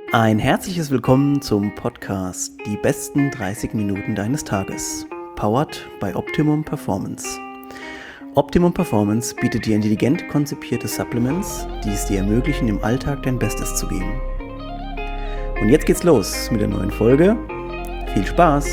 Ein herzliches Willkommen zum Podcast Die besten 30 Minuten deines Tages, powered by Optimum Performance. Optimum Performance bietet dir intelligent konzipierte Supplements, die es dir ermöglichen, im Alltag dein Bestes zu geben. Und jetzt geht's los mit der neuen Folge. Viel Spaß!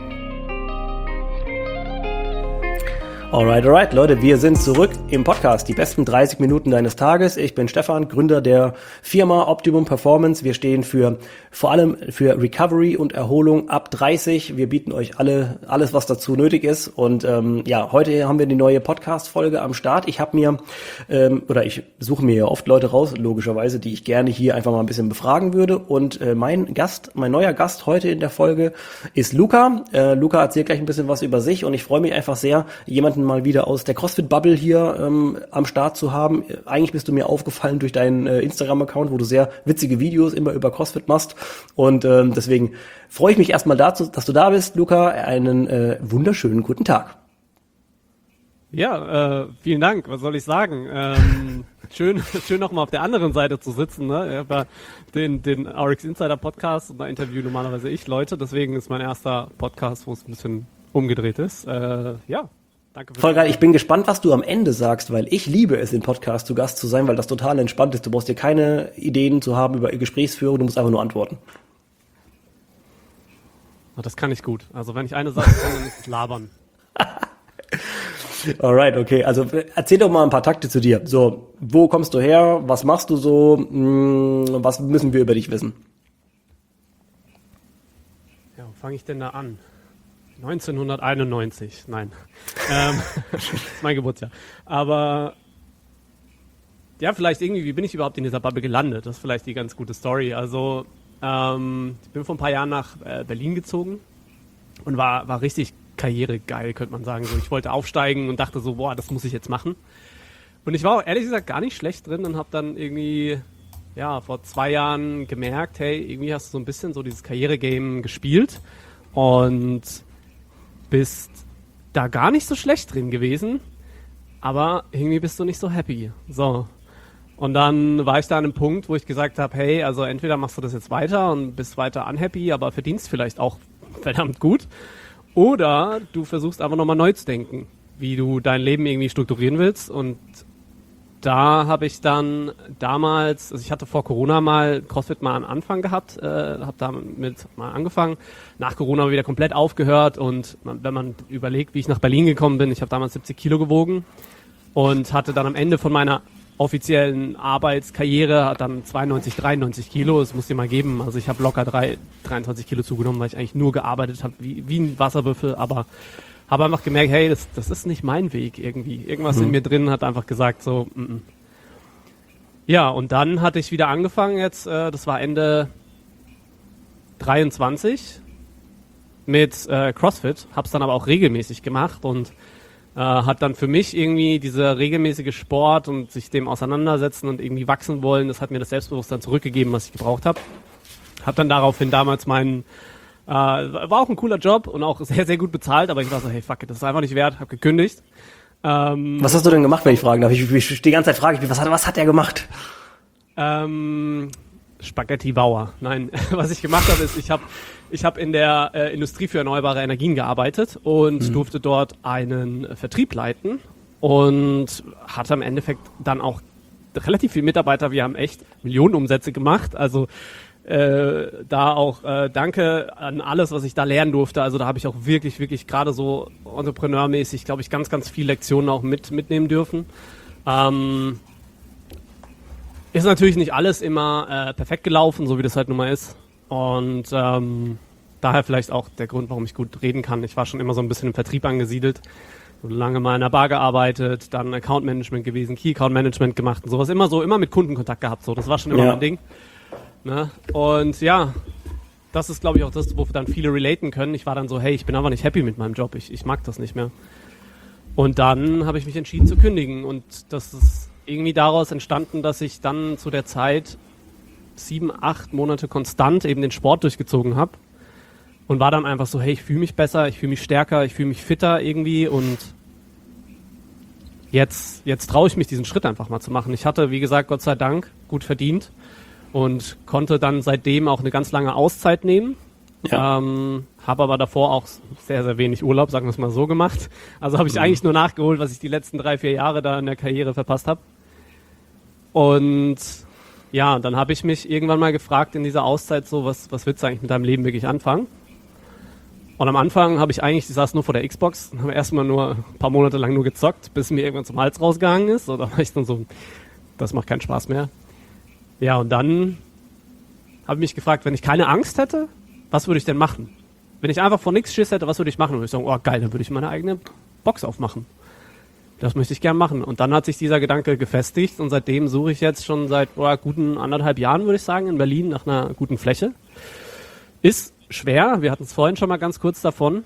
Alright, Leute, wir sind zurück im Podcast, die besten 30 Minuten deines Tages. Ich bin Stefan, Gründer der Firma Optimum Performance. Wir stehen vor allem für Recovery und Erholung ab 30. Wir bieten euch alles, was dazu nötig ist. Und heute haben wir die neue Podcast-Folge am Start. Ich suche mir ja oft Leute raus, logischerweise, die ich gerne hier einfach mal ein bisschen befragen würde. Und mein neuer Gast heute in der Folge ist Luca. Luca erzählt gleich ein bisschen was über sich und ich freue mich einfach sehr, jemanden mal wieder aus der CrossFit-Bubble hier am Start zu haben. Eigentlich bist du mir aufgefallen durch deinen Instagram-Account, wo du sehr witzige Videos immer über CrossFit machst. Und deswegen freue ich mich erstmal dazu, dass du da bist, Luca. Einen wunderschönen guten Tag. Ja, vielen Dank. Was soll ich sagen? Schön nochmal auf der anderen Seite zu sitzen. Ne? Ich habe ja den RX Insider Podcast und da interview normalerweise ich Leute. Deswegen ist mein erster Podcast, wo es ein bisschen umgedreht ist. Danke. Voll geil. Ich bin gespannt, was du am Ende sagst, weil ich liebe es, in Podcast zu Gast zu sein, weil das total entspannt ist. Du brauchst dir keine Ideen zu haben über Gesprächsführung, du musst einfach nur antworten. Das kann ich gut. Also wenn ich eine Sache kann, dann ist es labern. Alright, okay. Also erzähl doch mal ein paar Takte zu dir. So, wo kommst du her? Was machst du so? Was müssen wir über dich wissen? Ja, wo fange ich denn da an? 1991, nein. Das ist mein Geburtsjahr. Aber ja, vielleicht irgendwie, wie bin ich überhaupt in dieser Bubble gelandet? Das ist vielleicht die ganz gute Story. Also ich bin vor ein paar Jahren nach Berlin gezogen und war richtig karrieregeil, könnte man sagen. So, ich wollte aufsteigen und dachte so, boah, das muss ich jetzt machen. Und ich war auch ehrlich gesagt gar nicht schlecht drin und habe dann irgendwie vor 2 Jahren gemerkt, hey, irgendwie hast du so ein bisschen so dieses Karrieregame gespielt und bist da gar nicht so schlecht drin gewesen, aber irgendwie bist du nicht so happy. So. Und dann war ich da an einem Punkt, wo ich gesagt habe, hey, also entweder machst du das jetzt weiter und bist weiter unhappy, aber verdienst vielleicht auch verdammt gut, oder du versuchst einfach nochmal neu zu denken, wie du dein Leben irgendwie strukturieren willst. Und da habe ich dann damals, also ich hatte vor Corona mal CrossFit mal am Anfang gehabt, habe damit mal angefangen, nach Corona wieder komplett aufgehört und wenn man überlegt, wie ich nach Berlin gekommen bin, ich habe damals 70 Kilo gewogen und hatte dann am Ende von meiner offiziellen Arbeitskarriere dann 92, 93 Kilo, das muss ich mal geben, also ich habe locker 23 Kilo zugenommen, weil ich eigentlich nur gearbeitet habe, wie ein Wasserwürfel, aber habe einfach gemerkt, hey, das ist nicht mein Weg irgendwie. Irgendwas in mir drin hat einfach gesagt so, Ja, und dann hatte ich wieder angefangen jetzt, das war Ende 23 mit CrossFit, hab's dann aber auch regelmäßig gemacht und hat dann für mich irgendwie dieser regelmäßige Sport und sich dem auseinandersetzen und irgendwie wachsen wollen, das hat mir das Selbstbewusstsein zurückgegeben, was ich gebraucht habe. Hab dann daraufhin damals war auch ein cooler Job und auch sehr, sehr gut bezahlt, aber ich war so, hey, fuck it, das ist einfach nicht wert, hab gekündigt. Was hast du denn gemacht, wenn ich fragen darf? Ich die ganze Zeit frage ich mich, was hat er gemacht? Spaghetti Bauer. Nein, was ich gemacht habe, ist, ich hab in der Industrie für erneuerbare Energien gearbeitet und durfte dort einen Vertrieb leiten und hatte im Endeffekt dann auch relativ viele Mitarbeiter. Wir haben echt Millionenumsätze gemacht, also da auch danke an alles, was ich da lernen durfte. Also da habe ich auch wirklich, wirklich gerade so entrepreneurmäßig, glaube ich, ganz, ganz viele Lektionen auch mitnehmen dürfen. Ist natürlich nicht alles immer perfekt gelaufen, so wie das halt nun mal ist. Und daher vielleicht auch der Grund, warum ich gut reden kann. Ich war schon immer so ein bisschen im Vertrieb angesiedelt. So lange mal in einer Bar gearbeitet, dann Account Management gewesen, Key Account Management gemacht und sowas. Immer mit Kundenkontakt gehabt. So, das war schon immer mein Ding. Ne? Und ja, das ist, glaube ich, auch das, wofür dann viele relaten können. Ich war dann so, hey, ich bin aber nicht happy mit meinem Job. Ich mag das nicht mehr. Und dann habe ich mich entschieden zu kündigen. Und das ist irgendwie daraus entstanden, dass ich dann zu der Zeit 7, 8 Monate konstant eben den Sport durchgezogen habe. Und war dann einfach so, hey, ich fühle mich besser, ich fühle mich stärker, ich fühle mich fitter irgendwie. Und jetzt traue ich mich, diesen Schritt einfach mal zu machen. Ich hatte, wie gesagt, Gott sei Dank gut verdient und konnte dann seitdem auch eine ganz lange Auszeit nehmen. Ja. Habe aber davor auch sehr, sehr wenig Urlaub, sagen wir es mal so, gemacht. Also habe ich eigentlich nur nachgeholt, was ich die letzten 3-4 Jahre da in der Karriere verpasst habe. Und ja, dann habe ich mich irgendwann mal gefragt in dieser Auszeit so, was willst du eigentlich mit deinem Leben wirklich anfangen? Und am Anfang habe ich saß nur vor der Xbox und habe erstmal nur ein paar Monate lang nur gezockt, bis mir irgendwann zum Hals rausgegangen ist. So, da war ich dann so, das macht keinen Spaß mehr. Ja, und dann habe ich mich gefragt, wenn ich keine Angst hätte, was würde ich denn machen? Wenn ich einfach vor nichts Schiss hätte, was würde ich machen? Und ich sagen, oh geil, dann würde ich meine eigene Box aufmachen. Das möchte ich gern machen. Und dann hat sich dieser Gedanke gefestigt und seitdem suche ich jetzt schon seit guten 1,5 Jahren, würde ich sagen, in Berlin nach einer guten Fläche. Ist schwer, wir hatten es vorhin schon mal ganz kurz davon.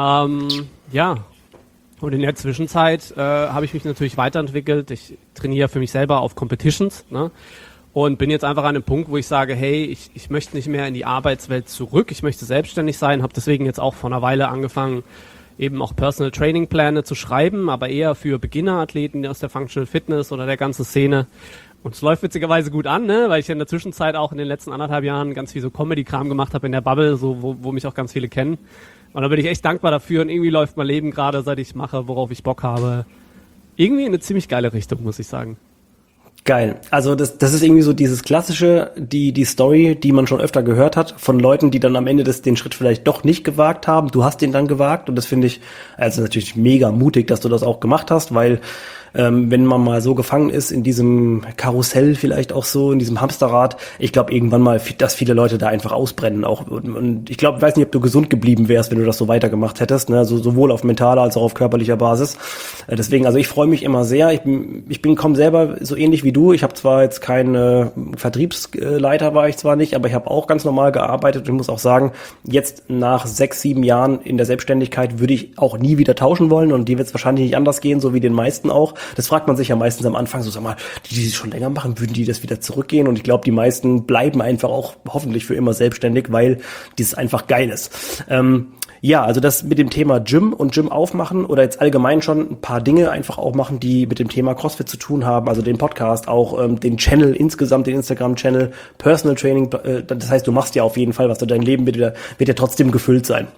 Ja, und in der Zwischenzeit habe ich mich natürlich weiterentwickelt. Ich trainiere für mich selber auf Competitions, ne? Und bin jetzt einfach an einem Punkt, wo ich sage, hey, ich möchte nicht mehr in die Arbeitswelt zurück, ich möchte selbstständig sein, habe deswegen jetzt auch vor einer Weile angefangen, eben auch Personal Training Pläne zu schreiben, aber eher für Beginner-Athleten aus der Functional Fitness oder der ganzen Szene. Und es läuft witzigerweise gut an, ne? Weil ich in der Zwischenzeit auch in den letzten 1,5 Jahren ganz viel so Comedy-Kram gemacht habe in der Bubble, so wo mich auch ganz viele kennen. Und da bin ich echt dankbar dafür und irgendwie läuft mein Leben gerade, seit ich mache, worauf ich Bock habe, irgendwie in eine ziemlich geile Richtung, muss ich sagen. Geil. Also das ist irgendwie so dieses klassische, die Story, die man schon öfter gehört hat, von Leuten, die dann am Ende den Schritt vielleicht doch nicht gewagt haben. Du hast den dann gewagt und das finde ich also natürlich mega mutig, dass du das auch gemacht hast, weil wenn man mal so gefangen ist in diesem Karussell vielleicht auch so, in diesem Hamsterrad, ich glaube irgendwann mal, dass viele Leute da einfach ausbrennen auch. Und ich glaube, ich weiß nicht, ob du gesund geblieben wärst, wenn du das so weitergemacht hättest, ne? Also sowohl auf mentaler als auch auf körperlicher Basis. Deswegen, also ich freue mich immer sehr. Ich komme selber so ähnlich wie du. Ich habe zwar jetzt kein Vertriebsleiter, war ich zwar nicht, aber ich habe auch ganz normal gearbeitet und ich muss auch sagen, jetzt nach 6-7 Jahren in der Selbstständigkeit würde ich auch nie wieder tauschen wollen und die wird es wahrscheinlich nicht anders gehen, so wie den meisten auch. Das fragt man sich ja meistens am Anfang, so sag mal, die es schon länger machen, würden die das wieder zurückgehen? Und ich glaube, die meisten bleiben einfach auch hoffentlich für immer selbstständig, weil dieses einfach geil ist. Ja, also das mit dem Thema Gym und Gym aufmachen oder jetzt allgemein schon ein paar Dinge einfach auch machen, die mit dem Thema CrossFit zu tun haben, also den Podcast, auch den Channel insgesamt, den Instagram-Channel, Personal Training, das heißt, du machst ja auf jeden Fall was, dein Leben wird ja trotzdem gefüllt sein.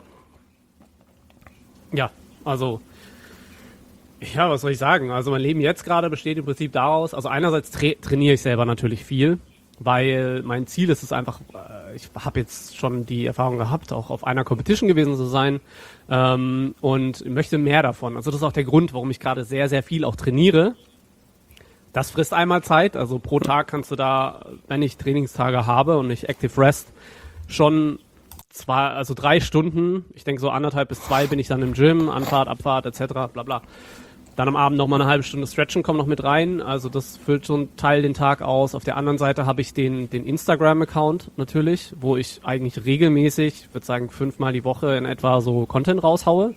Ja, also ja, was soll ich sagen? Also mein Leben jetzt gerade besteht im Prinzip daraus, also einerseits trainiere ich selber natürlich viel, weil mein Ziel ist es einfach, ich habe jetzt schon die Erfahrung gehabt, auch auf einer Competition gewesen zu sein und möchte mehr davon. Also das ist auch der Grund, warum ich gerade sehr, sehr viel auch trainiere. Das frisst einmal Zeit, also pro Tag kannst du da, wenn ich Trainingstage habe und nicht Active Rest, schon 3 Stunden, ich denke so 1,5 bis 2 bin ich dann im Gym, Anfahrt, Abfahrt etc. bla bla. Dann am Abend nochmal eine halbe Stunde Stretchen kommt noch mit rein, also das füllt so einen Teil den Tag aus. Auf der anderen Seite habe ich den Instagram-Account natürlich, wo ich eigentlich regelmäßig, ich würde sagen 5-mal die Woche in etwa so Content raushaue.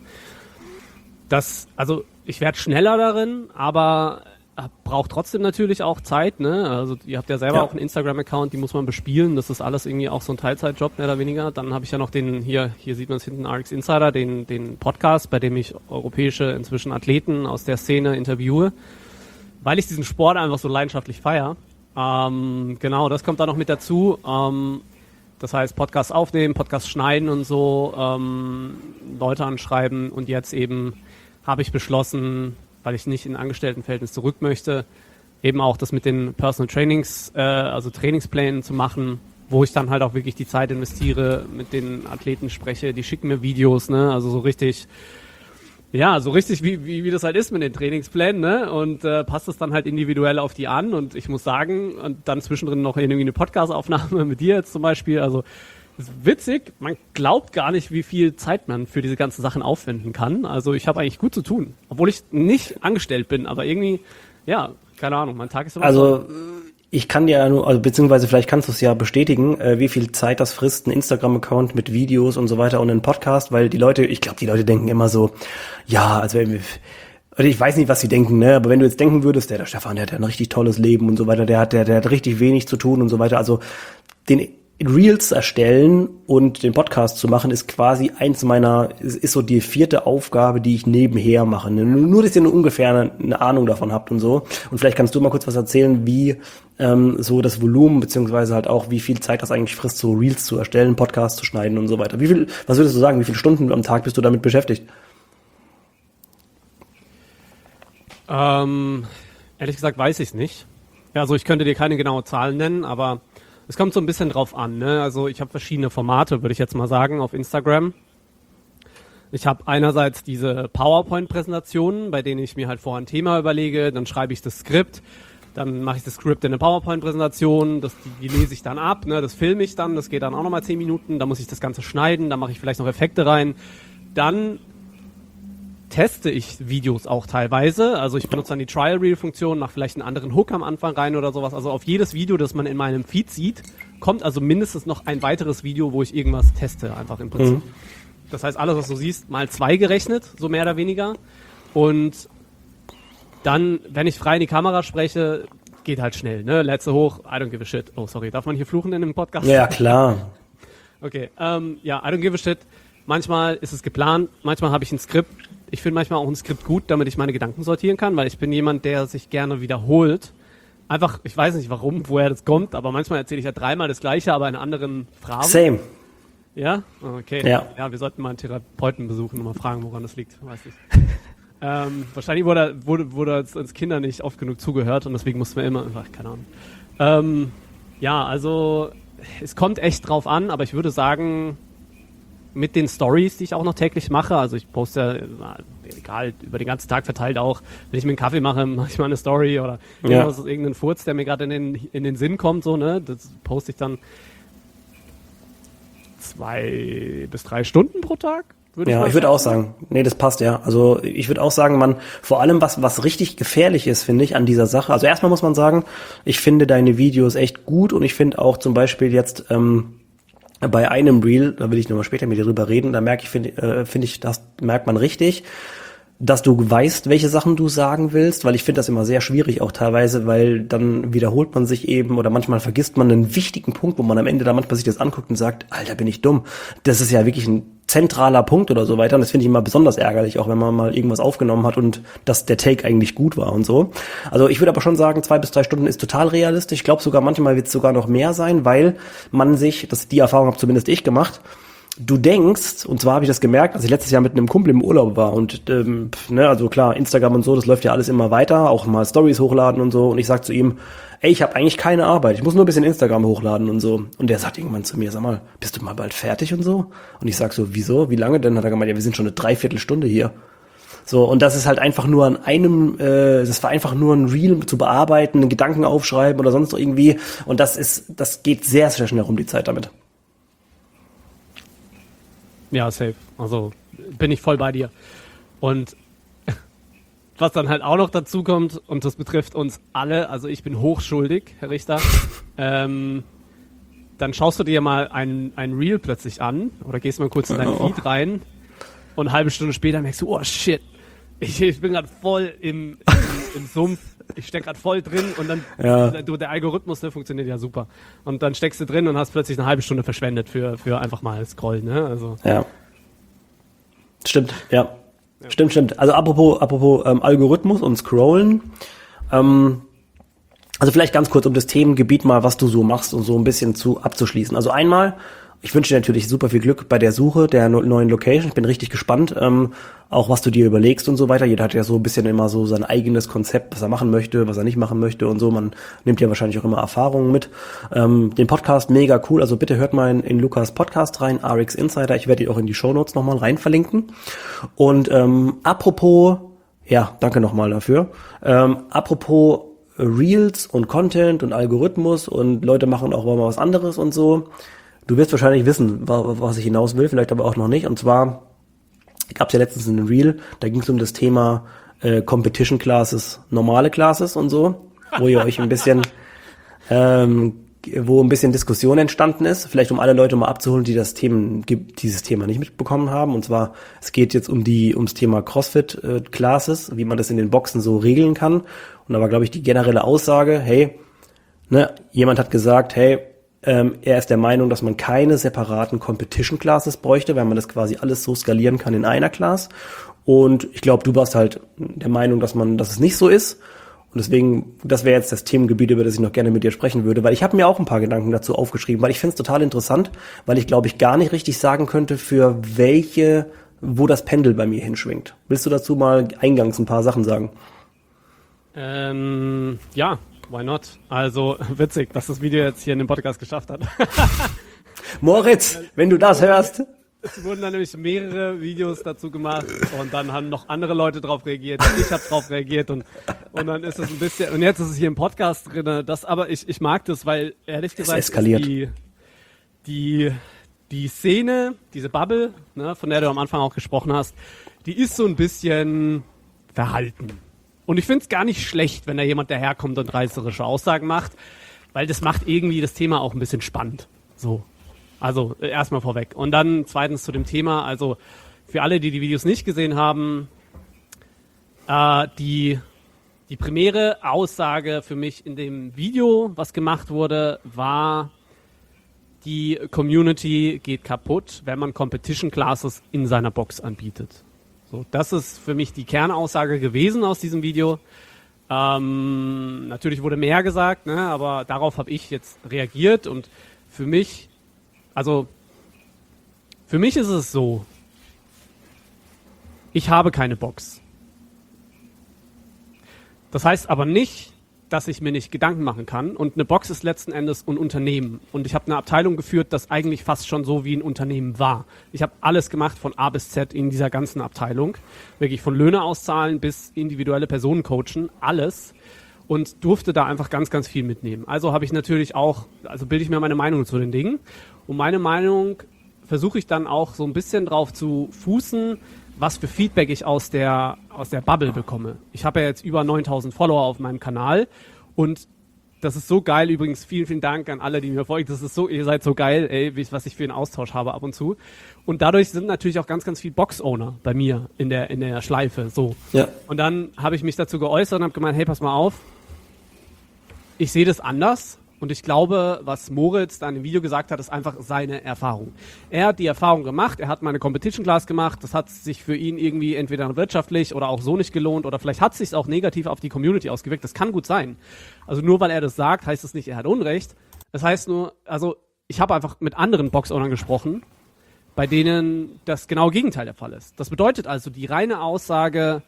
Also ich werde schneller darin, aber braucht trotzdem natürlich auch Zeit, ne? Also ihr habt ja selber auch einen Instagram-Account, die muss man bespielen. Das ist alles irgendwie auch so ein Teilzeitjob, mehr oder weniger. Dann habe ich ja noch hier sieht man es hinten, RX Insider, den Podcast, bei dem ich europäische inzwischen Athleten aus der Szene interviewe, weil ich diesen Sport einfach so leidenschaftlich feiere. Genau, das kommt da noch mit dazu. Das heißt, Podcast aufnehmen, Podcast schneiden und so, Leute anschreiben und jetzt eben habe ich beschlossen, weil ich nicht in Angestelltenverhältnis zurück möchte, eben auch das mit den Personal Trainings, also Trainingsplänen zu machen, wo ich dann halt auch wirklich die Zeit investiere, mit den Athleten spreche, die schicken mir Videos, ne, also so richtig, wie das halt ist mit den Trainingsplänen, ne, und passt das dann halt individuell auf die an und ich muss sagen, und dann zwischendrin noch irgendwie eine Podcast-Aufnahme mit dir jetzt zum Beispiel, also das ist witzig, man glaubt gar nicht, wie viel Zeit man für diese ganzen Sachen aufwenden kann. Also ich habe eigentlich gut zu tun, obwohl ich nicht angestellt bin, aber irgendwie, ja, keine Ahnung, mein Tag ist immer so. Ich kann dir nur, also beziehungsweise vielleicht kannst du es ja bestätigen, wie viel Zeit das frisst, ein Instagram-Account mit Videos und so weiter und ein Podcast, weil die Leute denken immer so, ja, also ich weiß nicht, was sie denken, ne, aber wenn du jetzt denken würdest, der Stefan, der hat ja ein richtig tolles Leben und so weiter, der hat richtig wenig zu tun und so weiter, also Reels erstellen und den Podcast zu machen, ist quasi ist so die 4. Aufgabe, die ich nebenher mache. Nur, dass ihr ungefähr eine Ahnung davon habt und so. Und vielleicht kannst du mal kurz was erzählen, wie so das Volumen, beziehungsweise halt auch, wie viel Zeit das eigentlich frisst, so Reels zu erstellen, Podcasts zu schneiden und so weiter. Was würdest du sagen, wie viele Stunden am Tag bist du damit beschäftigt? Ehrlich gesagt weiß ich es nicht. Ja, also ich könnte dir keine genaue Zahl nennen, aber es kommt so ein bisschen drauf an, ne? Also ich habe verschiedene Formate, würde ich jetzt mal sagen, auf Instagram. Ich habe einerseits diese PowerPoint-Präsentationen, bei denen ich mir halt vorher ein Thema überlege, dann schreibe ich das Skript, dann mache ich das Skript in eine PowerPoint-Präsentation, die lese ich dann ab, ne? Das filme ich dann, das geht dann auch nochmal 10 Minuten, dann muss ich das Ganze schneiden, dann mache ich vielleicht noch Effekte rein. Dann teste ich Videos auch teilweise, also ich benutze dann die Trial-Reel-Funktion, mache vielleicht einen anderen Hook am Anfang rein oder sowas, also auf jedes Video, das man in meinem Feed sieht, kommt also mindestens noch ein weiteres Video, wo ich irgendwas teste, einfach im Prinzip. Mhm. Das heißt, alles, was du siehst, mal 2 gerechnet, so mehr oder weniger, und dann, wenn ich frei in die Kamera spreche, geht halt schnell, ne, Letze hoch, I don't give a shit. Oh, sorry, darf man hier fluchen in dem Podcast? Ja, klar. Okay, I don't give a shit. Manchmal ist es geplant, manchmal habe ich ein Skript. Ich finde manchmal auch ein Skript gut, damit ich meine Gedanken sortieren kann, weil ich bin jemand, der sich gerne wiederholt. Einfach, ich weiß nicht warum, woher das kommt, aber manchmal erzähle ich ja 3-mal das Gleiche, aber in anderen Phrasen. Same. Ja? Okay. Ja, wir sollten mal einen Therapeuten besuchen und mal fragen, woran das liegt. Weiß nicht. Wahrscheinlich wurde als Kinder nicht oft genug zugehört und deswegen mussten wir immer, keine Ahnung. Also es kommt echt drauf an, aber ich würde sagen, mit den Stories, die ich auch noch täglich mache, also ich poste, egal, über den ganzen Tag verteilt auch, wenn ich mir einen Kaffee mache ich mal eine Story oder irgendeinen Furz, der mir gerade in den Sinn kommt, so, ne, das poste ich dann 2 bis 3 Stunden pro Tag. Ich würde auch sagen, nee, das passt, ja. Also ich würde auch sagen, vor allem was richtig gefährlich ist, finde ich, an dieser Sache. Also erstmal muss man sagen, ich finde deine Videos echt gut und ich finde auch zum Beispiel jetzt, bei einem Reel, da will ich nochmal später mit dir drüber reden, da das merkt man richtig, dass du weißt, welche Sachen du sagen willst, weil ich finde das immer sehr schwierig auch teilweise, weil dann wiederholt man sich eben oder manchmal vergisst man einen wichtigen Punkt, wo man am Ende da manchmal sich das anguckt und sagt, Alter, bin ich dumm. Das ist ja wirklich ein zentraler Punkt oder so weiter und das finde ich immer besonders ärgerlich, auch wenn man mal irgendwas aufgenommen hat und dass der Take eigentlich gut war und so. Also ich würde aber schon sagen, 2 bis 3 Stunden ist total realistisch. Ich glaube sogar, manchmal wird es sogar noch mehr sein, weil man die Erfahrung habe zumindest ich gemacht, du denkst, und zwar habe ich das gemerkt, als ich letztes Jahr mit einem Kumpel im Urlaub war und also klar, Instagram und so, das läuft ja alles immer weiter, auch mal Stories hochladen und so und ich sag zu ihm, ey, ich habe eigentlich keine Arbeit, ich muss nur ein bisschen Instagram hochladen und so und der sagt irgendwann zu mir, sag mal, bist du mal bald fertig und so? Und ich sag so, wieso, wie lange denn? Hat er gemeint, ja, wir sind schon eine Dreiviertelstunde hier. So, und das ist halt einfach nur das war einfach nur ein Reel zu bearbeiten, einen Gedanken aufschreiben oder sonst irgendwie und das geht sehr, sehr schnell rum, die Zeit damit. Ja, safe. Also bin ich voll bei dir. Und was dann halt auch noch dazu kommt, und das betrifft uns alle, also ich bin hochschuldig, Herr Richter, dann schaust du dir mal ein Reel plötzlich an oder gehst mal kurz in deinen Feed rein und eine halbe Stunde später merkst du, oh shit, ich bin gerade voll im Sumpf, ich stecke gerade voll drin und dann, der Algorithmus, ne, funktioniert ja super. Und dann steckst du drin und hast plötzlich eine halbe Stunde verschwendet für einfach mal Scrollen, ne? Also. Ja. Stimmt, ja. Stimmt. Also apropos Algorithmus und Scrollen, also vielleicht ganz kurz um das Themengebiet mal, was du so machst und so ein bisschen abzuschließen. Also einmal, ich wünsche dir natürlich super viel Glück bei der Suche der neuen Location. Ich bin richtig gespannt, auch was du dir überlegst und so weiter. Jeder hat ja so ein bisschen immer so sein eigenes Konzept, was er machen möchte, was er nicht machen möchte und so. Man nimmt ja wahrscheinlich auch immer Erfahrungen mit. Den Podcast mega cool. Also bitte hört mal in Lukas Podcast rein, RX Insider. Ich werde die auch in die Shownotes nochmal rein verlinken. Und apropos, ja, danke nochmal dafür. Apropos Reels und Content und Algorithmus und Leute machen auch mal was anderes und so. Du wirst wahrscheinlich wissen, was ich hinaus will, vielleicht aber auch noch nicht. Und zwar gab es ja letztens einen Reel, da ging es um das Thema Competition Classes, normale Classes und so, wo ihr euch ein bisschen, wo ein bisschen Diskussion entstanden ist. Vielleicht um alle Leute mal abzuholen, die dieses Thema nicht mitbekommen haben. Und zwar, es geht jetzt ums Thema CrossFit Classes, wie man das in den Boxen so regeln kann. Und da war, glaube ich, die generelle Aussage, hey, ne, jemand hat gesagt, hey, Er ist der Meinung, dass man keine separaten Competition Classes bräuchte, weil man das quasi alles so skalieren kann in einer Class. Und ich glaube, du warst halt der Meinung, dass es nicht so ist. Und deswegen, das wäre jetzt das Themengebiet, über das ich noch gerne mit dir sprechen würde, weil ich habe mir auch ein paar Gedanken dazu aufgeschrieben, weil ich finde es total interessant, weil ich glaube, ich gar nicht richtig sagen könnte, wo das Pendel bei mir hinschwingt. Willst du dazu mal eingangs ein paar Sachen sagen? Ja, why not? Also witzig, dass das Video jetzt hier in dem Podcast geschafft hat. Moritz, wenn du das hörst. Es wurden dann nämlich mehrere Videos dazu gemacht und dann haben noch andere Leute drauf reagiert. Ich habe drauf reagiert und dann ist es ein bisschen, und jetzt ist es hier im Podcast drin. Aber ich mag das, weil ehrlich gesagt es eskaliert. Die Szene, diese Bubble, ne, von der du am Anfang auch gesprochen hast, die ist so ein bisschen verhalten. Und ich finde es gar nicht schlecht, wenn da jemand daherkommt und reißerische Aussagen macht, weil das macht irgendwie das Thema auch ein bisschen spannend. So. Also erstmal vorweg. Und dann zweitens zu dem Thema, also für alle, die Videos nicht gesehen haben, die primäre Aussage für mich in dem Video, was gemacht wurde, war, die Community geht kaputt, wenn man Competition Classes in seiner Box anbietet. So, das ist für mich die Kernaussage gewesen aus diesem Video. Natürlich wurde mehr gesagt, ne, aber darauf habe ich jetzt reagiert und für mich ist es so, ich habe keine Box. Das heißt aber nicht, dass ich mir nicht Gedanken machen kann. Und eine Box ist letzten Endes ein Unternehmen. Und ich habe eine Abteilung geführt, das eigentlich fast schon so wie ein Unternehmen war. Ich habe alles gemacht von A bis Z in dieser ganzen Abteilung. Wirklich von Löhne auszahlen bis individuelle Personen coachen, alles. Und durfte da einfach ganz, ganz viel mitnehmen. Also habe ich natürlich auch, bilde ich mir meine Meinung zu den Dingen. Und meine Meinung versuche ich dann auch so ein bisschen drauf zu fußen, was für Feedback ich aus der Bubble bekomme. Ich habe ja jetzt über 9000 Follower auf meinem Kanal und das ist so geil. Übrigens, vielen, vielen Dank an alle, die mir folgen. Das ist so, ihr seid so geil, was ich für einen Austausch habe ab und zu. Und dadurch sind natürlich auch ganz, ganz viel Box-Owner bei mir in der Schleife, so. Ja. Und dann habe ich mich dazu geäußert und habe gemeint, hey, pass mal auf. Ich sehe das anders und ich glaube, was Moritz da in dem Video gesagt hat, ist einfach seine Erfahrung. Er hat die Erfahrung gemacht, er hat mal eine Competition Class gemacht, das hat sich für ihn irgendwie entweder wirtschaftlich oder auch so nicht gelohnt oder vielleicht hat es sich auch negativ auf die Community ausgewirkt, das kann gut sein. Also nur weil er das sagt, heißt es nicht, er hat Unrecht. Das heißt nur, also ich habe einfach mit anderen Box-Ownern gesprochen, bei denen das genaue Gegenteil der Fall ist. Das bedeutet also, die reine Aussage,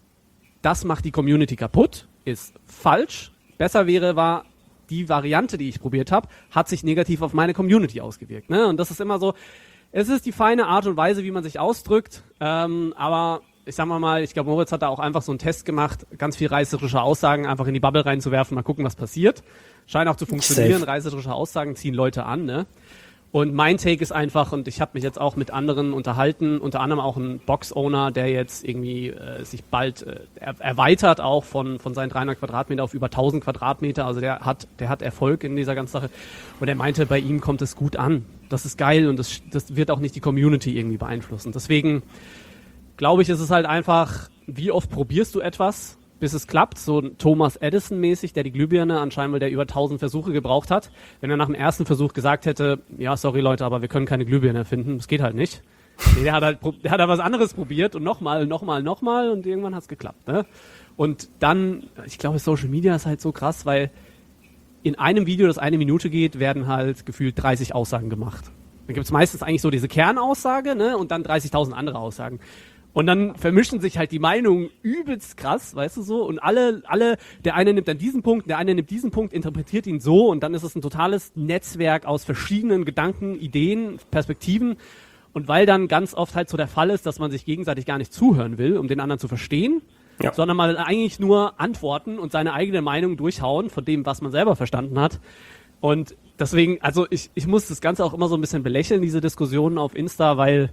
das macht die Community kaputt, ist falsch. Besser war, die Variante, die ich probiert habe, hat sich negativ auf meine Community ausgewirkt. Ne? Und das ist immer so, es ist die feine Art und Weise, wie man sich ausdrückt. Aber ich sag mal, ich glaube, Moritz hat da auch einfach so einen Test gemacht, ganz viel reißerische Aussagen einfach in die Bubble reinzuwerfen, mal gucken, was passiert. Scheint auch zu funktionieren, reißerische Aussagen ziehen Leute an, ne? Und mein Take ist einfach, und ich habe mich jetzt auch mit anderen unterhalten, unter anderem auch ein Box-Owner, der jetzt irgendwie sich bald erweitert auch von seinen 300 Quadratmeter auf über 1000 Quadratmeter. Also der hat Erfolg in dieser ganzen Sache. Und er meinte, bei ihm kommt es gut an. Das ist geil und das wird auch nicht die Community irgendwie beeinflussen. Deswegen glaube ich, ist es halt einfach, wie oft probierst du etwas, bis es klappt, so Thomas Edison-mäßig, der die Glühbirne anscheinend, weil der über 1000 Versuche gebraucht hat. Wenn er nach dem ersten Versuch gesagt hätte, ja, sorry Leute, aber wir können keine Glühbirne erfinden, das geht halt nicht. Nee, der hat halt was anderes probiert und nochmal und irgendwann hat's geklappt, ne? Und dann, ich glaube, Social Media ist halt so krass, weil in einem Video, das 1 Minute geht, werden halt gefühlt 30 Aussagen gemacht. Dann gibt's meistens eigentlich so diese Kernaussage, ne? Und dann 30.000 andere Aussagen. Und dann vermischen sich halt die Meinungen übelst krass, weißt du so, und alle, der eine nimmt dann diesen Punkt, der eine nimmt diesen Punkt, interpretiert ihn so und dann ist es ein totales Netzwerk aus verschiedenen Gedanken, Ideen, Perspektiven und weil dann ganz oft halt so der Fall ist, dass man sich gegenseitig gar nicht zuhören will, um den anderen zu verstehen, sondern mal eigentlich nur antworten und seine eigene Meinung durchhauen von dem, was man selber verstanden hat. Und deswegen, also ich muss das Ganze auch immer so ein bisschen belächeln, diese Diskussionen auf Insta, weil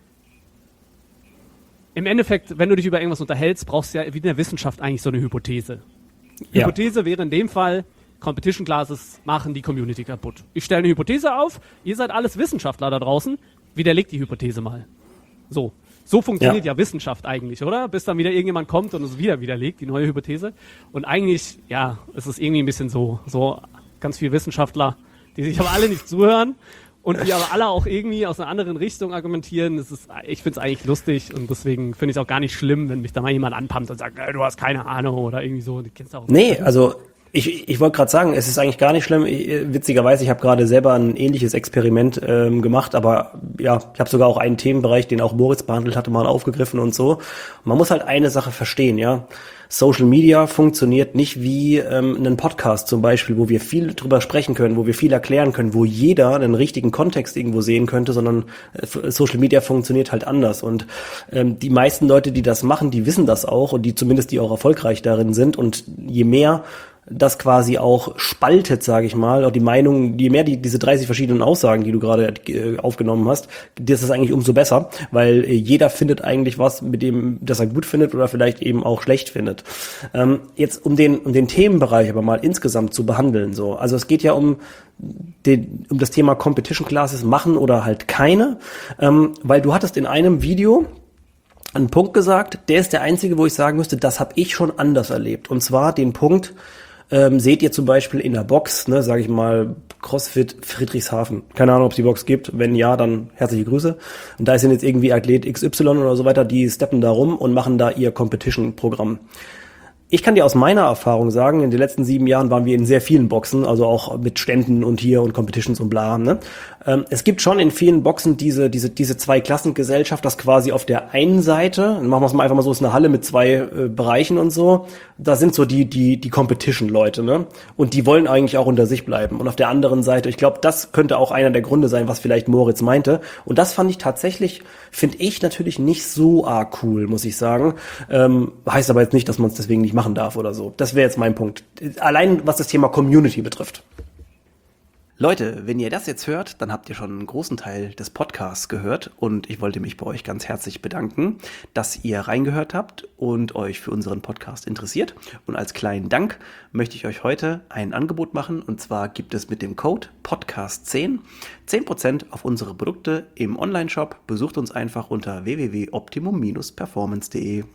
im Endeffekt, wenn du dich über irgendwas unterhältst, brauchst du ja wie in der Wissenschaft eigentlich so eine Hypothese. Ja. Hypothese wäre in dem Fall, Competition Classes machen die Community kaputt. Ich stelle eine Hypothese auf, ihr seid alles Wissenschaftler da draußen, widerlegt die Hypothese mal. So funktioniert ja Wissenschaft eigentlich, oder? Bis dann wieder irgendjemand kommt und es wieder widerlegt, die neue Hypothese. Und eigentlich, ja, es ist irgendwie ein bisschen so ganz viele Wissenschaftler die sich aber alle nicht zuhören und die aber alle auch irgendwie aus einer anderen Richtung argumentieren. Ich finde es eigentlich lustig und deswegen finde ich es auch gar nicht schlimm, wenn mich da mal jemand anpumpt und sagt, du hast keine Ahnung oder irgendwie so. Die kennst du auch. Nee, also ich wollte gerade sagen, es ist eigentlich gar nicht schlimm. Witzigerweise, ich habe gerade selber ein ähnliches Experiment gemacht, aber ja, ich habe sogar auch einen Themenbereich, den auch Moritz behandelt hatte, mal aufgegriffen und so. Man muss halt eine Sache verstehen, ja. Social Media funktioniert nicht wie ein Podcast zum Beispiel, wo wir viel drüber sprechen können, wo wir viel erklären können, wo jeder einen richtigen Kontext irgendwo sehen könnte, sondern Social Media funktioniert halt anders. Und die meisten Leute, die das machen, die wissen das auch und die auch erfolgreich darin sind. Und je mehr das quasi auch spaltet, sage ich mal, auch die Meinung, je mehr diese 30 verschiedenen Aussagen, die du gerade aufgenommen hast, das ist eigentlich umso besser, weil jeder findet eigentlich was, mit dem, das er gut findet oder vielleicht eben auch schlecht findet. Jetzt um den Themenbereich aber mal insgesamt zu behandeln, so. Also es geht ja um das Thema Competition Classes machen oder halt keine, weil du hattest in einem Video einen Punkt gesagt, der ist der einzige, wo ich sagen müsste, das habe ich schon anders erlebt. Und zwar den Punkt, seht ihr zum Beispiel in der Box, ne, sage ich mal, CrossFit Friedrichshafen. Keine Ahnung, ob es die Box gibt. Wenn ja, dann herzliche Grüße. Und da sind jetzt irgendwie Athlet XY oder so weiter, die steppen da rum und machen da ihr Competition-Programm. Ich kann dir aus meiner Erfahrung sagen, in den letzten 7 Jahren waren wir in sehr vielen Boxen, also auch mit Ständen und hier und Competitions und bla. Ne? Es gibt schon in vielen Boxen diese Zweiklassengesellschaft, dass quasi auf der einen Seite, machen wir es mal einfach mal so, ist eine Halle mit 2 Bereichen und so, da sind so die Competition-Leute, ne? Und die wollen eigentlich auch unter sich bleiben. Und auf der anderen Seite, ich glaube, das könnte auch einer der Gründe sein, was vielleicht Moritz meinte. Und das finde ich natürlich nicht so arg cool, muss ich sagen. Heißt aber jetzt nicht, dass man es deswegen nicht machen darf oder so. Das wäre jetzt mein Punkt. Allein was das Thema Community betrifft. Leute, wenn ihr das jetzt hört, dann habt ihr schon einen großen Teil des Podcasts gehört und ich wollte mich bei euch ganz herzlich bedanken, dass ihr reingehört habt und euch für unseren Podcast interessiert. Und als kleinen Dank möchte ich euch heute ein Angebot machen und zwar gibt es mit dem Code Podcast10 10% auf unsere Produkte im Onlineshop. Besucht uns einfach unter www.optimum-performance.de.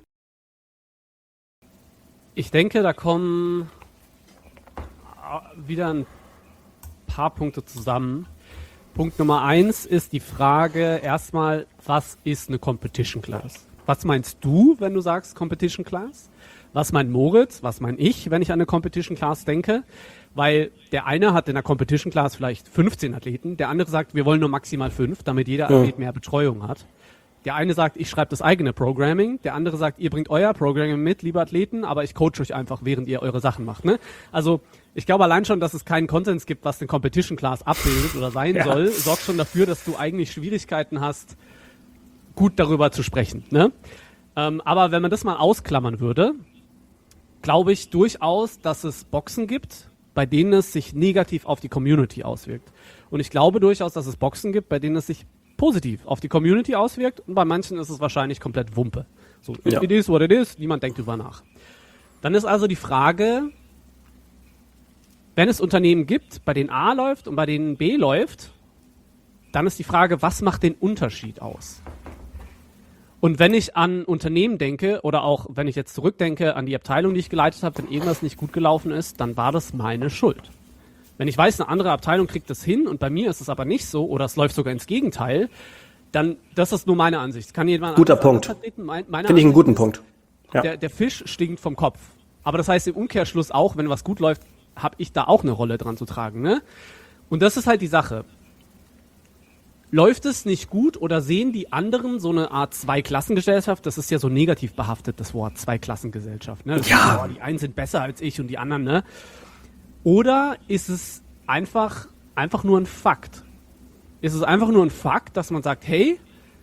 Ich denke, da kommen wieder ein paar Punkte zusammen. Punkt Nummer 1 ist die Frage erstmal, was ist eine Competition Class? Was meinst du, wenn du sagst Competition Class? Was meint Moritz? Was mein ich, wenn ich an eine Competition Class denke? Weil der eine hat in der Competition Class vielleicht 15 Athleten, der andere sagt, wir wollen nur maximal 5, damit jeder Athlet mehr Betreuung hat. Der eine sagt, ich schreibe das eigene Programming, der andere sagt, ihr bringt euer Programming mit, liebe Athleten, aber ich coach euch einfach, während ihr eure Sachen macht. Ne? Also ich glaube allein schon, dass es keinen Konsens gibt, was den Competition Class abbildet oder sein soll, sorgt schon dafür, dass du eigentlich Schwierigkeiten hast, gut darüber zu sprechen. Ne? Aber wenn man das mal ausklammern würde, glaube ich durchaus, dass es Boxen gibt, bei denen es sich negativ auf die Community auswirkt. Und ich glaube durchaus, dass es Boxen gibt, bei denen es sich positiv auf die Community auswirkt und bei manchen ist es wahrscheinlich komplett Wumpe. So, it is what it is, niemand denkt drüber nach. Dann ist also die Frage, wenn es Unternehmen gibt, bei denen A läuft und bei denen B läuft, dann ist die Frage, was macht den Unterschied aus? Und wenn ich an Unternehmen denke oder auch wenn ich jetzt zurückdenke an die Abteilung, die ich geleitet habe, wenn irgendwas nicht gut gelaufen ist, dann war das meine Schuld. Wenn ich weiß, eine andere Abteilung kriegt das hin und bei mir ist es aber nicht so oder es läuft sogar ins Gegenteil, dann, das ist nur meine Ansicht. Kann jemand guter Punkt. Finde ich einen guten Punkt. Ja. Der Fisch stinkt vom Kopf. Aber das heißt im Umkehrschluss auch, wenn was gut läuft, habe ich da auch eine Rolle dran zu tragen. Ne? Und das ist halt die Sache. Läuft es nicht gut oder sehen die anderen so eine Art Zweiklassengesellschaft? Das ist ja so negativ behaftet, das Wort Zweiklassengesellschaft. Ne? Ja. Die einen sind besser als ich und die anderen, ne? Oder ist es einfach nur ein Fakt? Ist es einfach nur ein Fakt, dass man sagt, hey,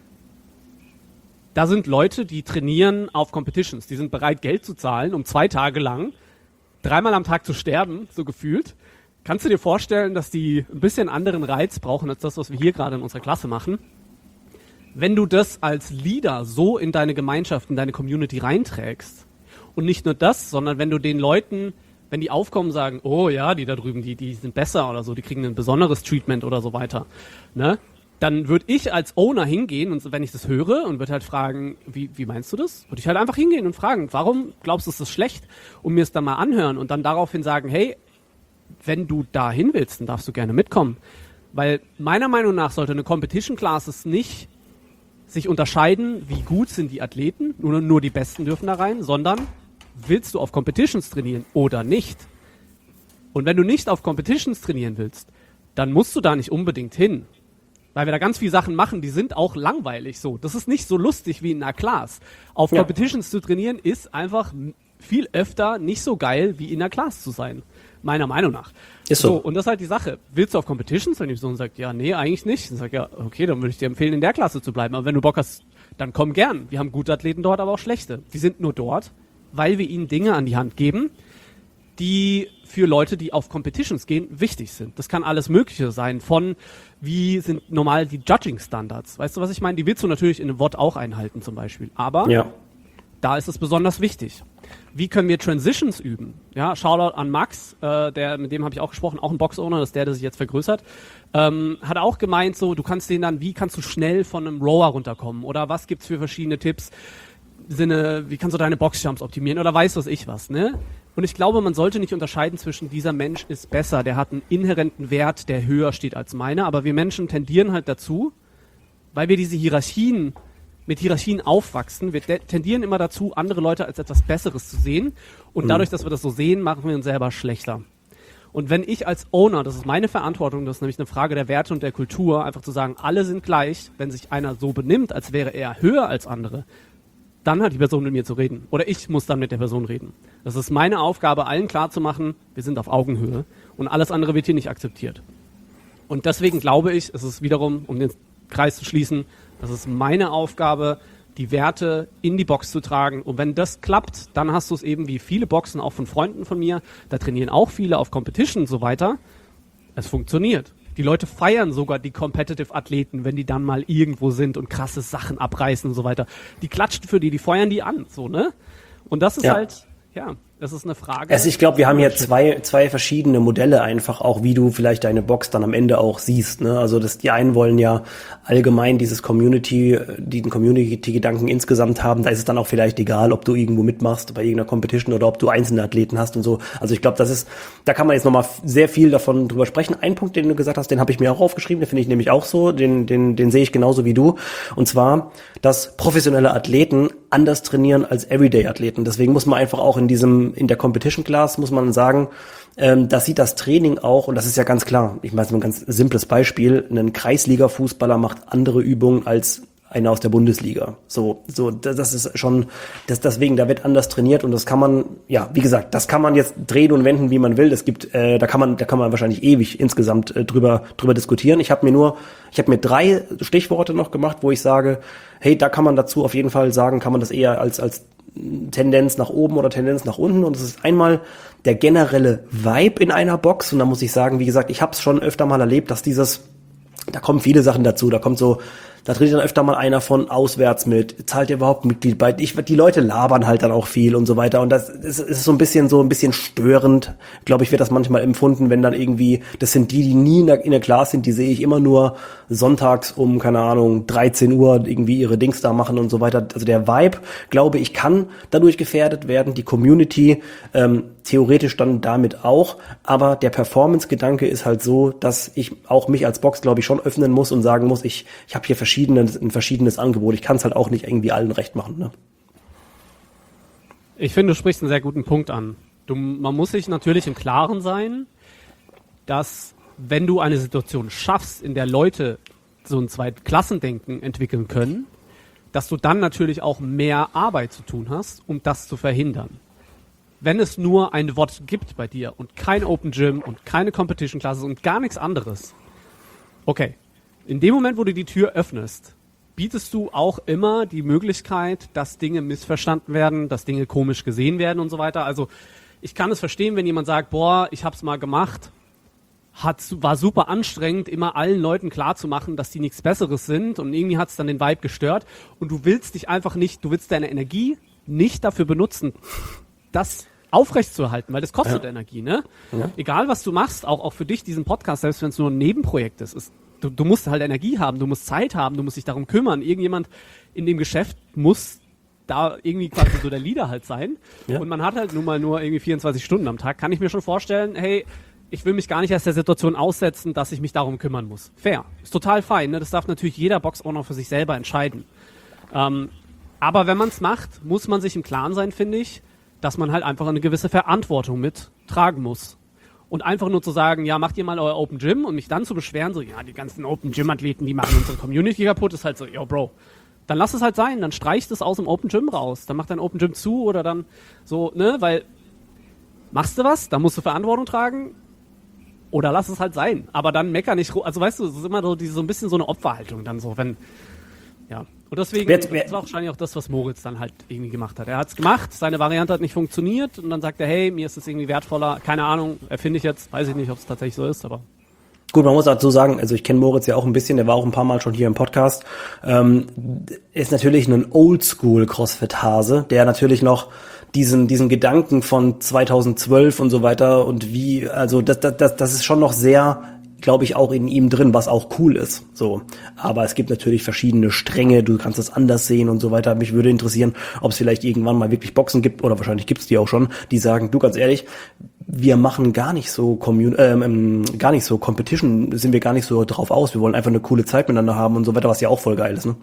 da sind Leute, die trainieren auf Competitions, die sind bereit, Geld zu zahlen, um 2 Tage lang 3-mal am Tag zu sterben, so gefühlt. Kannst du dir vorstellen, dass die ein bisschen anderen Reiz brauchen, als das, was wir hier gerade in unserer Klasse machen? Wenn du das als Leader so in deine Gemeinschaft, in deine Community reinträgst und nicht nur das, sondern wenn du den Leuten, wenn die aufkommen, sagen, oh ja, die da drüben, die sind besser oder so, die kriegen ein besonderes Treatment oder so weiter, ne? Dann würde ich als Owner hingehen und wenn ich das höre und würde halt fragen, wie meinst du das? Würde ich halt einfach hingehen und fragen, warum glaubst du, ist das schlecht? Und mir es dann mal anhören und dann daraufhin sagen, hey, wenn du da hin willst, dann darfst du gerne mitkommen. Weil meiner Meinung nach sollte eine Competition Classes nicht sich unterscheiden, wie gut sind die Athleten, nur die Besten dürfen da rein, sondern willst du auf Competitions trainieren oder nicht? Und wenn du nicht auf Competitions trainieren willst, dann musst du da nicht unbedingt hin. Weil wir da ganz viele Sachen machen, die sind auch langweilig so. Das ist nicht so lustig wie in einer Class. Auf Competitions zu trainieren ist einfach viel öfter nicht so geil, wie in einer Class zu sein. Meiner Meinung nach. Ist so. Und das ist halt die Sache. Willst du auf Competitions? Wenn die Person sagt, ja, nee, eigentlich nicht. Dann sag ich, ja, okay, dann würde ich dir empfehlen, in der Klasse zu bleiben. Aber wenn du Bock hast, dann komm gern. Wir haben gute Athleten dort, aber auch schlechte. Die sind nur dort, weil wir ihnen Dinge an die Hand geben, die für Leute, die auf Competitions gehen, wichtig sind. Das kann alles Mögliche sein, von wie sind normal die Judging-Standards. Weißt du, was ich meine? Die willst du natürlich in einem WOD auch einhalten zum Beispiel. Aber da ist es besonders wichtig. Wie können wir Transitions üben? Ja, Shoutout an Max, mit dem habe ich auch gesprochen, auch ein Box-Owner, das ist der sich jetzt vergrößert. Hat auch gemeint, so, du kannst den dann, wie kannst du schnell von einem Rower runterkommen? Oder was gibt's für verschiedene Tipps? Wie kannst du deine Boxjumps optimieren? Oder weiß was ich was, ne? Und ich glaube, man sollte nicht unterscheiden zwischen dieser Mensch ist besser, der hat einen inhärenten Wert, der höher steht als meiner, aber wir Menschen tendieren halt dazu, weil wir diese mit Hierarchien aufwachsen, wir tendieren immer dazu, andere Leute als etwas Besseres zu sehen und dadurch, dass wir das so sehen, machen wir uns selber schlechter. Und wenn ich als Owner, das ist meine Verantwortung, das ist nämlich eine Frage der Werte und der Kultur, einfach zu sagen, alle sind gleich, wenn sich einer so benimmt, als wäre er höher als andere, dann hat die Person mit mir zu reden. Oder ich muss dann mit der Person reden. Das ist meine Aufgabe, allen klarzumachen, wir sind auf Augenhöhe und alles andere wird hier nicht akzeptiert. Und deswegen glaube ich, es ist wiederum, um den Kreis zu schließen, das ist meine Aufgabe, die Werte in die Box zu tragen. Und wenn das klappt, dann hast du es eben wie viele Boxen, auch von Freunden von mir, da trainieren auch viele auf Competition und so weiter. Es funktioniert. Die Leute feiern sogar die Competitive-Athleten, wenn die dann mal irgendwo sind und krasse Sachen abreißen und so weiter. Die klatschen für die feuern die an, so, ne? Und das ist halt, das ist eine Frage. Also ich glaube, wir haben hier zwei verschiedene Modelle einfach auch, wie du vielleicht deine Box dann am Ende auch siehst, ne? Also die einen wollen ja allgemein diesen Community-Gedanken insgesamt haben. Da ist es dann auch vielleicht egal, ob du irgendwo mitmachst bei irgendeiner Competition oder ob du einzelne Athleten hast und so. Also ich glaube, da kann man jetzt nochmal sehr viel davon drüber sprechen. Ein Punkt, den du gesagt hast, den habe ich mir auch aufgeschrieben, den finde ich nämlich auch so, den sehe ich genauso wie du. Und zwar, dass professionelle Athleten anders trainieren als Everyday-Athleten. Deswegen muss man einfach auch in der Competition Class muss man sagen, das sieht das Training auch, und das ist ja ganz klar, ich meine, so ein ganz simples Beispiel, ein Kreisliga-Fußballer macht andere Übungen als einer aus der Bundesliga. Das ist schon, deswegen, da wird anders trainiert und das kann man, ja, wie gesagt, das kann man jetzt drehen und wenden, wie man will. Das gibt, da kann man wahrscheinlich ewig insgesamt drüber diskutieren. Ich habe mir 3 Stichworte noch gemacht, wo ich sage, hey, da kann man dazu auf jeden Fall sagen, kann man das eher als Tendenz nach oben oder Tendenz nach unten, und das ist einmal der generelle Vibe in einer Box, und da muss ich sagen, wie gesagt, ich habe es schon öfter mal erlebt, dass da kommen viele Sachen dazu, da tritt dann öfter mal einer von auswärts mit, zahlt ihr überhaupt Mitglied bei, die Leute labern halt dann auch viel und so weiter, und das ist so ein bisschen störend, glaube ich, wird das manchmal empfunden, wenn dann irgendwie, das sind die nie in der Class sind, die sehe ich immer nur sonntags um, keine Ahnung, 13 Uhr irgendwie ihre Dings da machen und so weiter. Also der Vibe, glaube ich, kann dadurch gefährdet werden, die Community theoretisch dann damit auch, aber der Performance-Gedanke ist halt so, dass ich auch mich als Box, glaube ich, schon öffnen muss und sagen muss, ich habe hier ein verschiedenes Angebot. Ich kann es halt auch nicht irgendwie allen recht machen, ne? Ich finde, du sprichst einen sehr guten Punkt an. Man muss sich natürlich im Klaren sein, dass wenn du eine Situation schaffst, in der Leute so ein Zweitklassendenken entwickeln können, dass du dann natürlich auch mehr Arbeit zu tun hast, um das zu verhindern. Wenn es nur ein Wort gibt bei dir und kein Open Gym und keine Competition Classes und gar nichts anderes, okay, in dem Moment, wo du die Tür öffnest, bietest du auch immer die Möglichkeit, dass Dinge missverstanden werden, dass Dinge komisch gesehen werden und so weiter. Also ich kann es verstehen, wenn jemand sagt, boah, ich hab's mal gemacht, war super anstrengend, immer allen Leuten klarzumachen, dass die nichts Besseres sind, und irgendwie hat's dann den Vibe gestört, und du willst deine Energie nicht dafür benutzen, das aufrechtzuerhalten, weil das kostet Energie, ne? Ja. Egal, was du machst, auch für dich, diesen Podcast, selbst wenn es nur ein Nebenprojekt ist, du musst halt Energie haben, du musst Zeit haben, du musst dich darum kümmern. Irgendjemand in dem Geschäft muss da irgendwie quasi so der Leader halt sein. Ja. Und man hat halt nun mal nur irgendwie 24 Stunden am Tag. Kann ich mir schon vorstellen, hey, ich will mich gar nicht erst der Situation aussetzen, dass ich mich darum kümmern muss. Fair. Ist total fein. Ne? Das darf natürlich jeder Box-Owner für sich selber entscheiden. Aber wenn man es macht, muss man sich im Klaren sein, finde ich, dass man halt einfach eine gewisse Verantwortung mittragen muss. Und einfach nur zu sagen, ja, macht ihr mal euer Open Gym und mich dann zu beschweren, so, ja, die ganzen Open Gym-Athleten, die machen unsere Community kaputt, ist halt so, yo, Bro, dann lass es halt sein, dann streicht es aus dem Open Gym raus, dann mach dein Open Gym zu oder dann so, ne, weil machst du was, dann musst du Verantwortung tragen oder lass es halt sein, aber dann mecker nicht, also weißt du, es ist immer so ein bisschen so eine Opferhaltung dann so, wenn, ja. Und deswegen, das war wahrscheinlich auch das, was Moritz dann halt irgendwie gemacht hat. Er hat es gemacht, seine Variante hat nicht funktioniert und dann sagt er, hey, mir ist das irgendwie wertvoller, keine Ahnung, erfinde ich jetzt, weiß ich nicht, ob es tatsächlich so ist, aber... Gut, man muss dazu sagen, also ich kenne Moritz ja auch ein bisschen, der war auch ein paar Mal schon hier im Podcast, ist natürlich ein Oldschool-Crossfit-Hase, der natürlich noch diesen Gedanken von 2012 und so weiter und wie, also das ist schon noch sehr, glaube ich, auch in ihm drin, was auch cool ist, so. Aber es gibt natürlich verschiedene Stränge, du kannst das anders sehen und so weiter. Mich würde interessieren, ob es vielleicht irgendwann mal wirklich Boxen gibt, oder wahrscheinlich gibt's die auch schon, die sagen, du, ganz ehrlich, wir machen gar nicht so Competition, sind wir gar nicht so drauf aus, wir wollen einfach eine coole Zeit miteinander haben und so weiter, was ja auch voll geil ist, ne?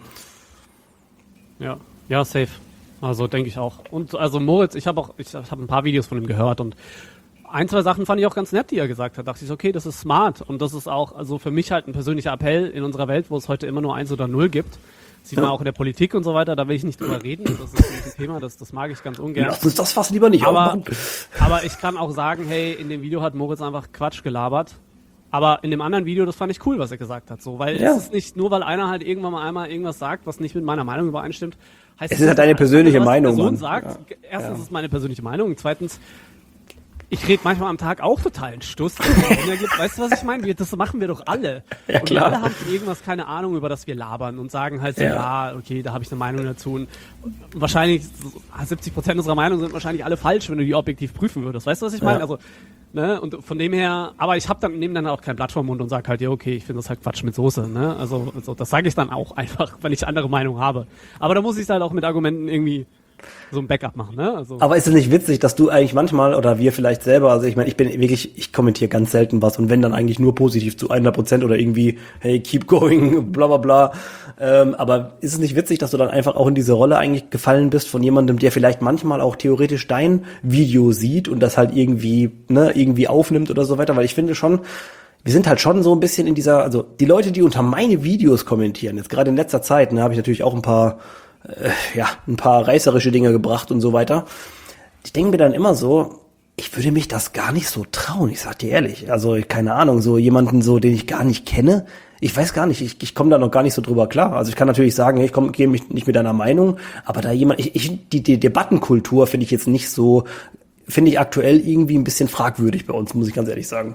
Ja, safe. Also denke ich auch. Und also Moritz, ich habe ein paar Videos von ihm gehört und ein, zwei Sachen fand ich auch ganz nett, die er gesagt hat. Dachte ich, okay, das ist smart. Und das ist auch, also für mich halt ein persönlicher Appell in unserer Welt, wo es heute immer nur 1 oder 0 gibt. Sieht man auch in der Politik und so weiter, da will ich nicht drüber reden. Das ist ein Thema, das mag ich ganz ungern. Lass uns das fast lieber nicht aufmachen. Aber ich kann auch sagen, hey, in dem Video hat Moritz einfach Quatsch gelabert. Aber in dem anderen Video, das fand ich cool, was er gesagt hat. So, weil es ist nicht, nur weil einer halt irgendwann mal einmal irgendwas sagt, was nicht mit meiner Meinung übereinstimmt, heißt es ist halt deine persönliche Meinung, Mann. Sagt, erstens ist es meine persönliche Meinung und zweitens, ich rede manchmal am Tag auch total einen Stuss. Weißt du, was ich meine? Das machen wir doch alle. Ja, und klar. wir alle haben von irgendwas keine Ahnung, über das wir labern und sagen halt so, ja okay, da habe ich eine Meinung dazu. Und wahrscheinlich 70% unserer Meinung sind wahrscheinlich alle falsch, wenn du die objektiv prüfen würdest. Weißt du, was ich meine? Ja. Also, ne, und von dem her, aber ich nehme dann auch kein Blatt vom Mund und sage halt, ja okay, ich finde das halt Quatsch mit Soße. Ne? Also das sage ich dann auch einfach, wenn ich andere Meinung habe. Aber da muss ich es halt auch mit Argumenten irgendwie so ein Backup machen, ne? Also. Aber ist es nicht witzig, dass du eigentlich manchmal, oder wir vielleicht selber, also ich meine, ich kommentiere ganz selten was und wenn dann eigentlich nur positiv zu 100% oder irgendwie, hey, keep going, bla bla bla. Aber ist es nicht witzig, dass du dann einfach auch in diese Rolle eigentlich gefallen bist von jemandem, der vielleicht manchmal auch theoretisch dein Video sieht und das halt irgendwie aufnimmt oder so weiter, weil ich finde schon, wir sind halt schon so ein bisschen in dieser, also die Leute, die unter meine Videos kommentieren, jetzt gerade in letzter Zeit, habe ich natürlich auch ein paar reißerische Dinge gebracht und so weiter. Ich denke mir dann immer so, ich würde mich das gar nicht so trauen, ich sag dir ehrlich. Also, keine Ahnung, so jemanden so, den ich gar nicht kenne, ich weiß gar nicht, ich komme da noch gar nicht so drüber klar. Also ich kann natürlich sagen, ich gehe mich nicht mit deiner Meinung, aber da die Debattenkultur finde ich jetzt nicht so, finde ich aktuell irgendwie ein bisschen fragwürdig bei uns, muss ich ganz ehrlich sagen.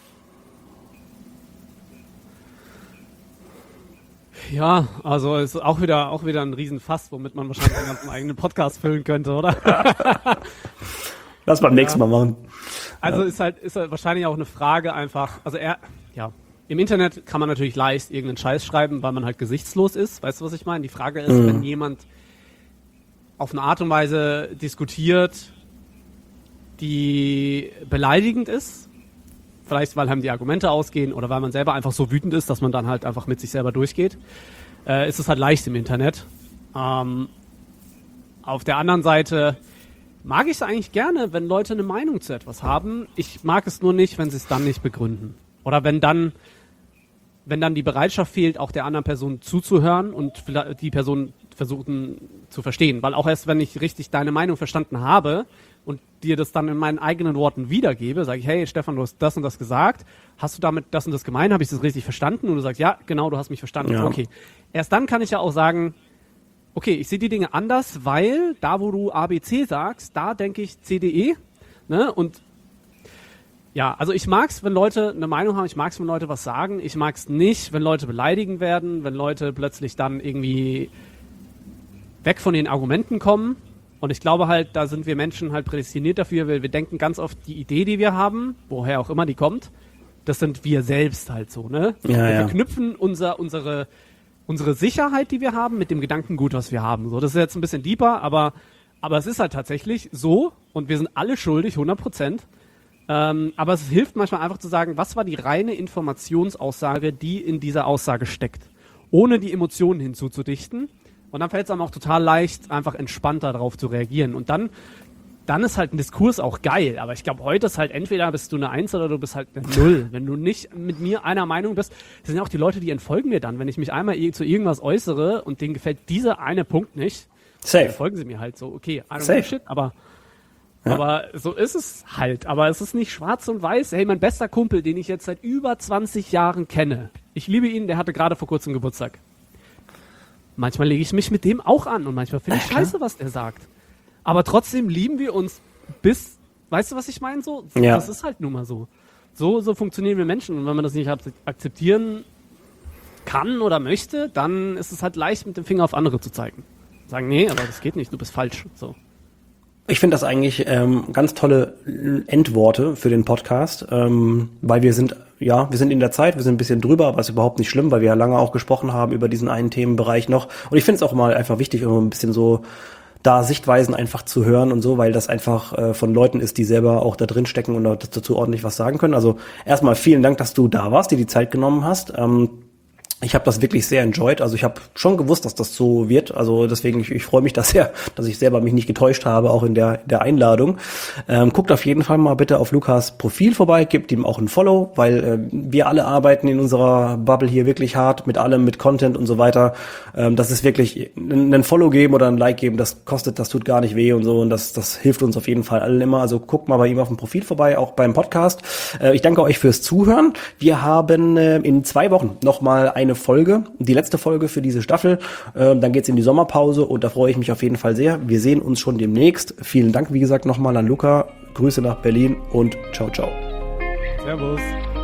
Ja, also ist auch wieder ein Riesenfass, womit man wahrscheinlich einen ganzen eigenen Podcast füllen könnte, oder? Lass beim nächsten Mal machen. Also ist halt wahrscheinlich auch eine Frage einfach, also im Internet kann man natürlich leicht irgendeinen Scheiß schreiben, weil man halt gesichtslos ist, weißt du, was ich meine? Die Frage ist, wenn jemand auf eine Art und Weise diskutiert, die beleidigend ist, vielleicht weil einem die Argumente ausgehen oder weil man selber einfach so wütend ist, dass man dann halt einfach mit sich selber durchgeht, ist es halt leicht im Internet. Auf der anderen Seite mag ich es eigentlich gerne, wenn Leute eine Meinung zu etwas haben. Ich mag es nur nicht, wenn sie es dann nicht begründen. Oder wenn dann die Bereitschaft fehlt, auch der anderen Person zuzuhören und die Person versuchen zu verstehen. Weil auch erst, wenn ich richtig deine Meinung verstanden habe und dir das dann in meinen eigenen Worten wiedergebe, sage ich, hey Stefan, du hast das und das gesagt, hast du damit das und das gemeint, habe ich das richtig verstanden? Und du sagst, ja, genau, du hast mich verstanden. Ja. Okay. Erst dann kann ich ja auch sagen, okay, ich sehe die Dinge anders, weil da, wo du ABC sagst, da denke ich CDE. Ne? Und ja, also ich mag's, wenn Leute eine Meinung haben, ich mag's, wenn Leute was sagen, ich mag's nicht, wenn Leute beleidigen werden, wenn Leute plötzlich dann irgendwie weg von den Argumenten kommen. Und ich glaube halt, da sind wir Menschen halt prädestiniert dafür, weil wir denken ganz oft, die Idee, die wir haben, woher auch immer die kommt, das sind wir selbst halt so, ne? Ja, wir ja. verknüpfen unsere Sicherheit, die wir haben, mit dem Gedankengut, was wir haben. So, das ist jetzt ein bisschen deeper, aber es ist halt tatsächlich so, und wir sind alle schuldig, 100%, Aber es hilft manchmal einfach zu sagen, was war die reine Informationsaussage, die in dieser Aussage steckt, ohne die Emotionen hinzuzudichten. Und dann fällt es einem auch total leicht, einfach entspannter darauf zu reagieren. Und dann ist halt ein Diskurs auch geil. Aber ich glaube, heute ist halt entweder bist du eine 1 oder du bist halt eine 0. Wenn du nicht mit mir einer Meinung bist, das sind ja auch die Leute, die entfolgen mir dann. Wenn ich mich einmal zu irgendwas äußere und denen gefällt dieser eine Punkt nicht, dann folgen sie mir halt so. Okay, I don't give a shit, aber so ist es halt. Aber es ist nicht schwarz und weiß. Hey, mein bester Kumpel, den ich jetzt seit über 20 Jahren kenne, ich liebe ihn, der hatte gerade vor kurzem Geburtstag. Manchmal lege ich mich mit dem auch an und manchmal finde ich scheiße, was der sagt. Aber trotzdem lieben wir uns weißt du, was ich meine? So, das ist halt nun mal so. So funktionieren wir Menschen. Und wenn man das nicht akzeptieren kann oder möchte, dann ist es halt leicht, mit dem Finger auf andere zu zeigen. Sagen, nee, aber das geht nicht, du bist falsch. So. Ich finde das eigentlich ganz tolle Endworte für den Podcast, weil wir sind in der Zeit, wir sind ein bisschen drüber, aber ist überhaupt nicht schlimm, weil wir ja lange auch gesprochen haben über diesen einen Themenbereich noch. Und ich finde es auch mal einfach wichtig, immer ein bisschen so da Sichtweisen einfach zu hören und so, weil das einfach von Leuten ist, die selber auch da drin stecken und dazu ordentlich was sagen können. Also erstmal vielen Dank, dass du da warst, dir die Zeit genommen hast. Ich habe das wirklich sehr enjoyed. Also ich habe schon gewusst, dass das so wird. Also deswegen, ich freue mich da sehr, dass ich selber mich nicht getäuscht habe, auch in der Einladung. Guckt auf jeden Fall mal bitte auf Lukas Profil vorbei, gebt ihm auch ein Follow, weil wir alle arbeiten in unserer Bubble hier wirklich hart mit allem, mit Content und so weiter. Das ist wirklich ein Follow geben oder ein Like geben, das tut gar nicht weh und so. Und das hilft uns auf jeden Fall allen immer. Also guckt mal bei ihm auf dem Profil vorbei, auch beim Podcast. Ich danke euch fürs Zuhören. Wir haben in 2 Wochen nochmal eine Folge, die letzte Folge für diese Staffel. Dann geht's in die Sommerpause und da freue ich mich auf jeden Fall sehr. Wir sehen uns schon demnächst. Vielen Dank, wie gesagt, nochmal an Luca. Grüße nach Berlin und ciao, ciao. Servus.